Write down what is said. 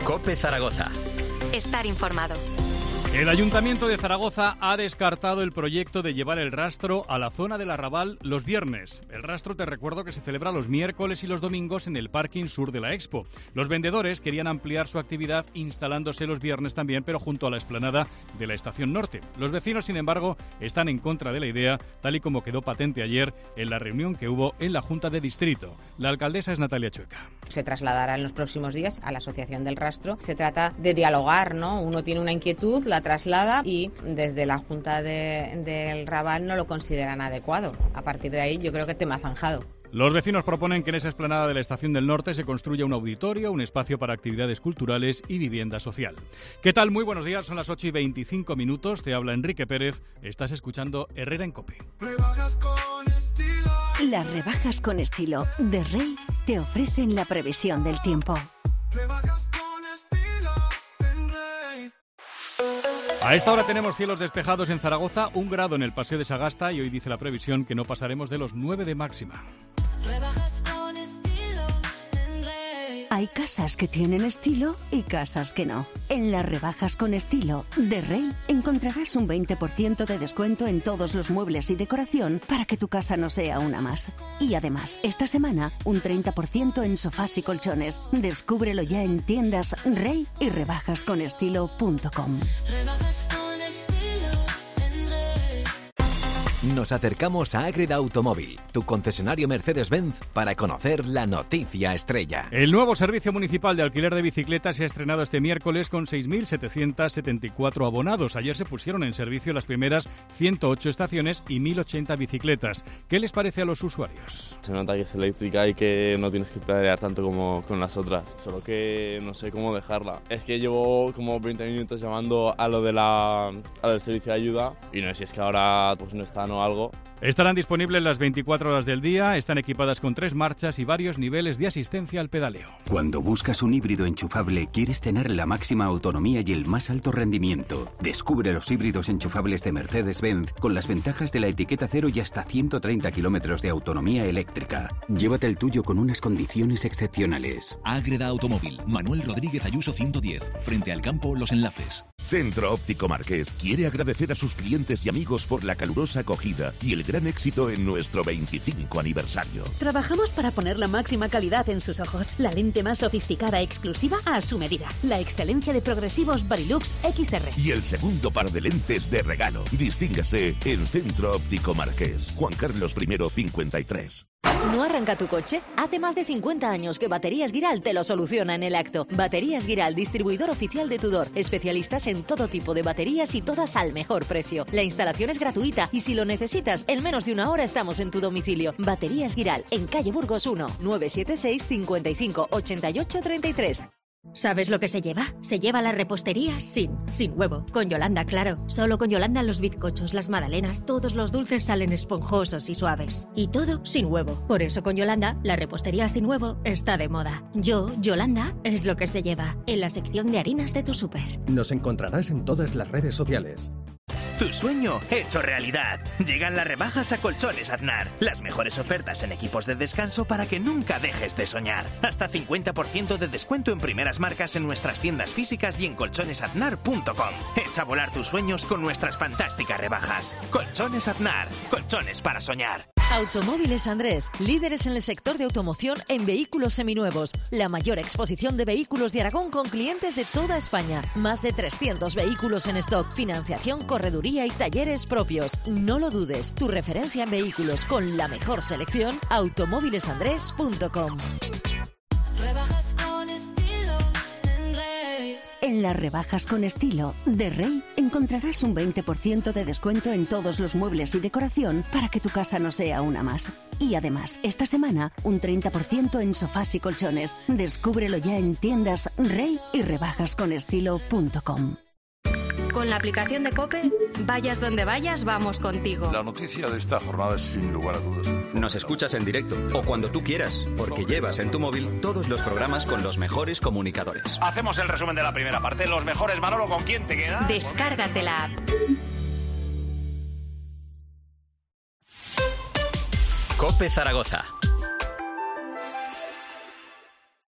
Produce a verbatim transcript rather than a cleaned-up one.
COPE Zaragoza. Estar informado. El Ayuntamiento de Zaragoza ha descartado el proyecto de llevar el rastro a la zona del Arrabal los viernes. El rastro, te recuerdo, que se celebra los miércoles y los domingos en el parking sur de la Expo. Los vendedores querían ampliar su actividad instalándose los viernes también, pero junto a la explanada de la Estación Norte. Los vecinos, sin embargo, están en contra de la idea, tal y como quedó patente ayer en la reunión que hubo en la Junta de Distrito. La alcaldesa es Natalia Chueca. Se trasladará en los próximos días a la Asociación del Rastro. Se trata de dialogar, ¿no? Uno tiene una inquietud, la traslada y desde la Junta de, del Raval no lo consideran adecuado. A partir de ahí yo creo que tema zanjado. Los vecinos proponen que en esa explanada de la Estación del Norte se construya un auditorio, un espacio para actividades culturales y vivienda social. ¿Qué tal? Muy buenos días, son las ocho y veinticinco minutos. Te habla Enrique Pérez. Estás escuchando Herrera en COPE. Rebajas con estilo. Las rebajas con estilo de Rey te ofrecen la previsión del tiempo. Rebajas con estilo en Rey. A esta hora tenemos cielos despejados en Zaragoza, un grado en el Paseo de Sagasta y hoy dice la previsión que no pasaremos de los nueve de máxima. Hay casas que tienen estilo y casas que no. En las rebajas con estilo de Rey encontrarás un veinte por ciento de descuento en todos los muebles y decoración para que tu casa no sea una más. Y además, esta semana, un treinta por ciento en sofás y colchones. Descúbrelo ya en tiendas Rey y rebajas con estilo punto com. Nos acercamos a Ágreda Automóvil, tu concesionario Mercedes-Benz, para conocer la noticia estrella. El nuevo servicio municipal de alquiler de bicicletas se ha estrenado este miércoles con seis mil setecientos setenta y cuatro abonados. Ayer se pusieron en servicio las primeras ciento ocho estaciones y mil ochenta bicicletas. ¿Qué les parece a los usuarios? Se nota que es eléctrica y que no tienes que pedalear tanto como con las otras, solo que no sé cómo dejarla. Es que llevo como veinte minutos llamando a lo de la, a lo del servicio de ayuda y no sé si es que ahora pues no está o algo. Estarán disponibles las veinticuatro horas del día, están equipadas con tres marchas y varios niveles de asistencia al pedaleo. Cuando buscas un híbrido enchufable, quieres tener la máxima autonomía y el más alto rendimiento. Descubre los híbridos enchufables de Mercedes-Benz con las ventajas de la etiqueta cero y hasta ciento treinta kilómetros de autonomía eléctrica. Llévate el tuyo con unas condiciones excepcionales. Ágreda Automóvil, Manuel Rodríguez Ayuso ciento diez, frente al campo Los Enlaces. Centro Óptico Marqués quiere agradecer a sus clientes y amigos por la calurosa acogida y el gran éxito en nuestro veinticinco aniversario. Trabajamos para poner la máxima calidad en sus ojos, la lente más sofisticada e exclusiva a su medida, la excelencia de progresivos Varilux X R. Y el segundo par de lentes de regalo. Distíngase en Centro Óptico Marqués. Juan Carlos primero cincuenta y tres. ¿No arranca tu coche? Hace más de cincuenta años que Baterías Guiral te lo soluciona en el acto. Baterías Guiral, distribuidor oficial de Tudor. Especialistas en todo tipo de baterías y todas al mejor precio. La instalación es gratuita y si lo necesitas, en menos de una hora estamos en tu domicilio. Baterías Guiral, en calle Burgos uno, nueve siete seis, cinco cinco, ocho ocho tres tres. ¿Sabes lo que se lleva? Se lleva la repostería sin, sin huevo. Con Yolanda, claro. Solo con Yolanda los bizcochos, las magdalenas, todos los dulces salen esponjosos y suaves. Y todo sin huevo. Por eso con Yolanda, la repostería sin huevo está de moda. Yo, Yolanda, es lo que se lleva. En la sección de harinas de tu súper. Nos encontrarás en todas las redes sociales. Tu sueño hecho realidad. Llegan las rebajas a Colchones Aznar. Las mejores ofertas en equipos de descanso para que nunca dejes de soñar. Hasta cincuenta por ciento de descuento en primeras marcas en nuestras tiendas físicas y en colchones aznar punto com. Echa a volar tus sueños con nuestras fantásticas rebajas. Colchones Aznar. Colchones para soñar. Automóviles Andrés, líderes en el sector de automoción en vehículos seminuevos. La mayor exposición de vehículos de Aragón con clientes de toda España. Más de trescientos vehículos en stock, financiación, correduría y talleres propios. No lo dudes, tu referencia en vehículos con la mejor selección, automóviles andrés punto com. En las rebajas con estilo de Rey encontrarás un veinte por ciento de descuento en todos los muebles y decoración para que tu casa no sea una más. Y además, esta semana, un treinta por ciento en sofás y colchones. Descúbrelo ya en tiendas Rey y rebajas con estilo punto com. Con la aplicación de COPE, vayas donde vayas, vamos contigo. La noticia de esta jornada es sin lugar a dudas. Nos escuchas en directo o cuando tú quieras, porque llevas en tu móvil todos los programas con los mejores comunicadores. Hacemos el resumen de la primera parte. Los mejores, Manolo, ¿con quién te quedas? Descárgate la app. COPE Zaragoza.